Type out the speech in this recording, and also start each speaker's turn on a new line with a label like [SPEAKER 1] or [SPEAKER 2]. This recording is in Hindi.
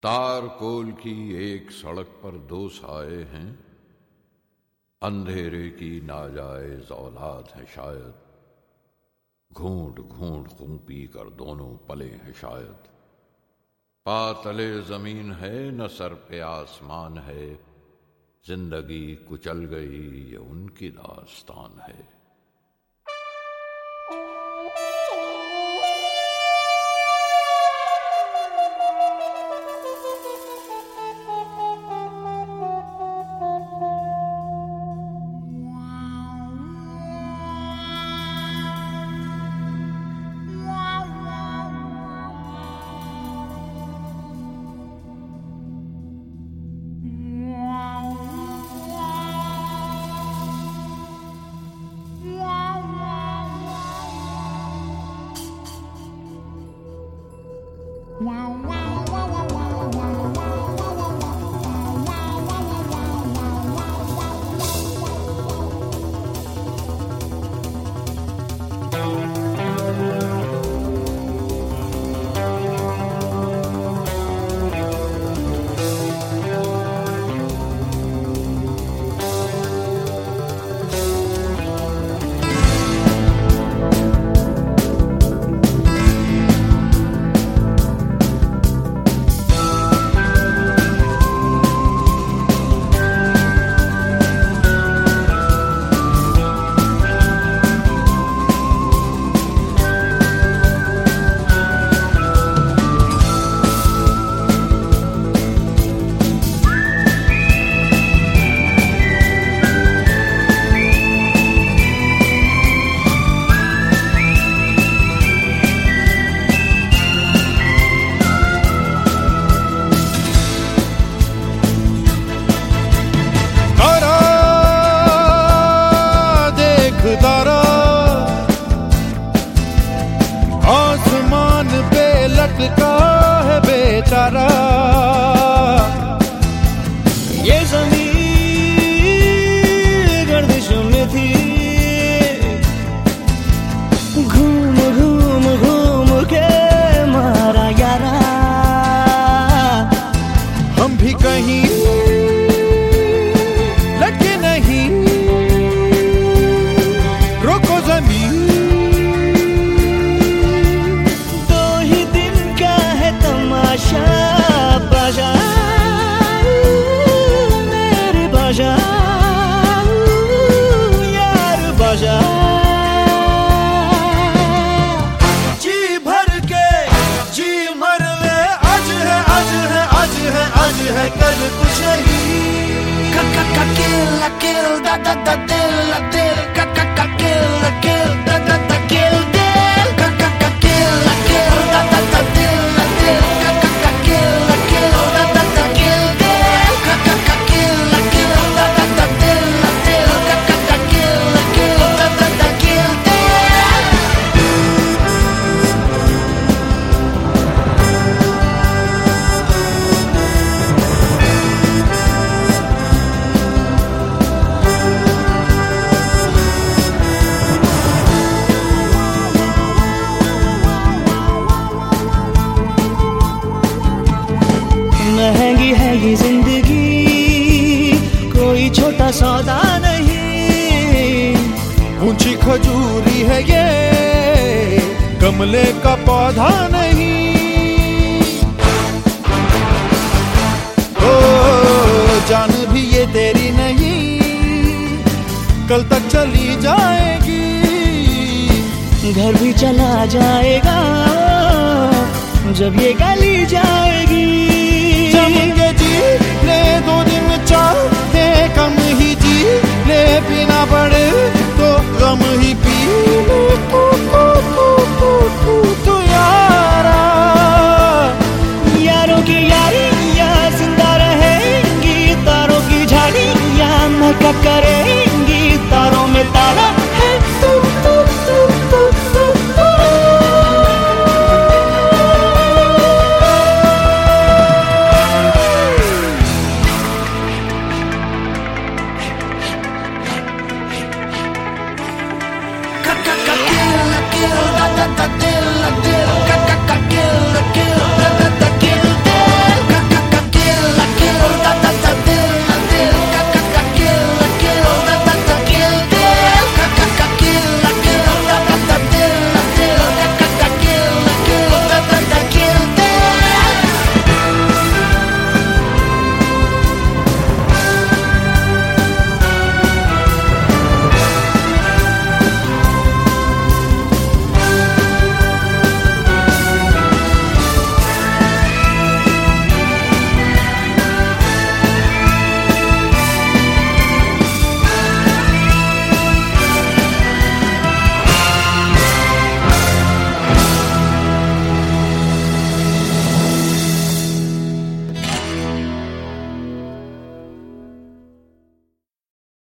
[SPEAKER 1] तारकोल की एक सड़क पर दो साए हैं, अंधेरे की नाजायज औलाद है शायद। घूंट घूंट खूं पी कर दोनों पले हैं शायद। पातले जमीन है न सर पे आसमान है, जिंदगी कुचल गई ये उनकी दास्तान है।
[SPEAKER 2] आसमान पे लटका है बेचारा, ये ज़मीन गर्दिशों में थी। घूम घूम घूम के मारा यारा, हम भी कहीं लटके नहीं। रोको ज़मीन, बाजा मेरे बाजा यार बाजा। जी भर के जी मर ले, आज है आज है आज है आज है कल कुछ नहीं। किल किल दा दा दा दिल दिल किल किल दा दा दा किल दिल किल किल दा दा दा दिल दिल। महंगी है ये जिंदगी, कोई छोटा सौदा नहीं। ऊंची खजूरी है ये, गमले का पौधा नहीं। ओ जान भी ये तेरी नहीं, कल तक चली जाएगी। घर भी चला जाएगा जब ये गली जाएगी। जमेंगे जी ले 2 दिन चाहे कम ही जी ले, पीना पड़े तो गम ही पी ले। तू यारा, यारों की यारियां जिंदा रहेंगी, तारों की झाड़ियां महका करें।